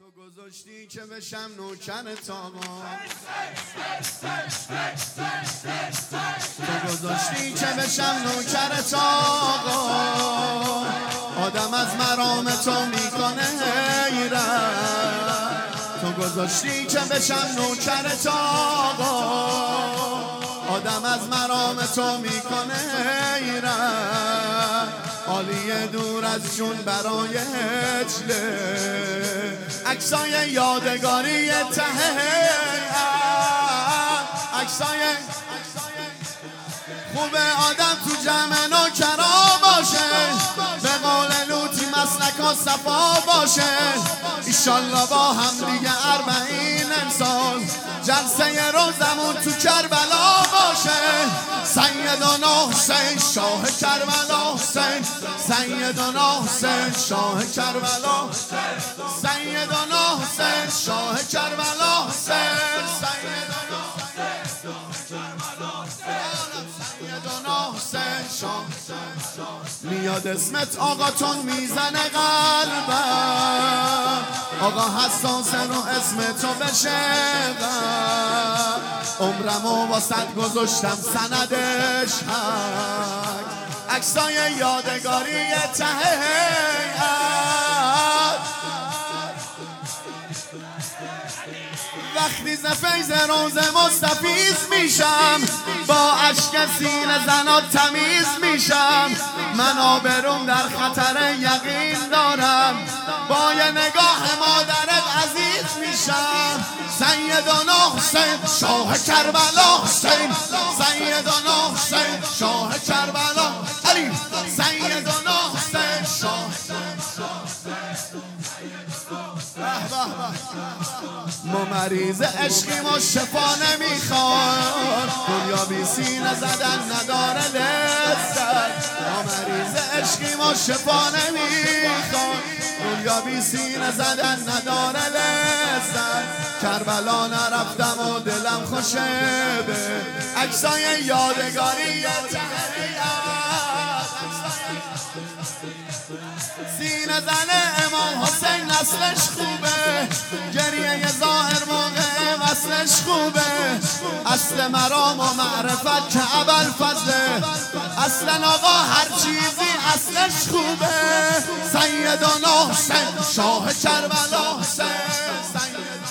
تو گذاشتی که بشم نوکرت آقا، تو گذاشتی که بشم نوکرت آقا. آدم از مرام تو میکنه حیرت، تو گذاشتی که بشم نوکرت آقا. آدم از مرام تو میکنه حیرت، حالی دور از جون برای هجله، عکسای یادگاری ته عکسای خوبه آدم تو جمع نوکرا باشه، به قول لوتی مسلکا صفا باشه. ایشالله با هم دیگه 40 سال جلسه روزمون تو کربلا باشه. سیدنا حسین شاه کربلا، حسین سیدنا حسین شاه کربلا، سیدنا حسین شاه کربلا، حسین سیدنا حسین شاه. میاد اسمت آقا تون میزنه قلبم، آقا حساسه رو اسم تو بشه. عمرمو واسط گذاشتم سندش حق، عکسای یادگاری ته وقتی ز فیض روز مستفیض میشم، با اشک سینه زنات تمیز میشم. من آبروم در خطر یقین دارم، با یه نگاه مادرت عزیز میشم. سیدنا حسین شاه کربلا، حسین سیدنا حسین شاه کربلا، علی سیدنا حسین شاه. ما مریض عشقیم و شفا نمیخواد، دنیا بی سینه زدن نداره لذت. ما مریض عشقیم و شفا نمیخواد، دنیا بی سینه زدن نداره لذت. کربلا نرفتم و دلم خوشه به عکسای یادگاری سینه زنه امام حسین نسلش خوبه، گریه ظاهر موقع وصلش خوبه. اصل مرام و معرفت که ابوالفضله، اصلا آقا هر چیزی اصلش خوبه. سیدنا حسین شاه کربلا، حسین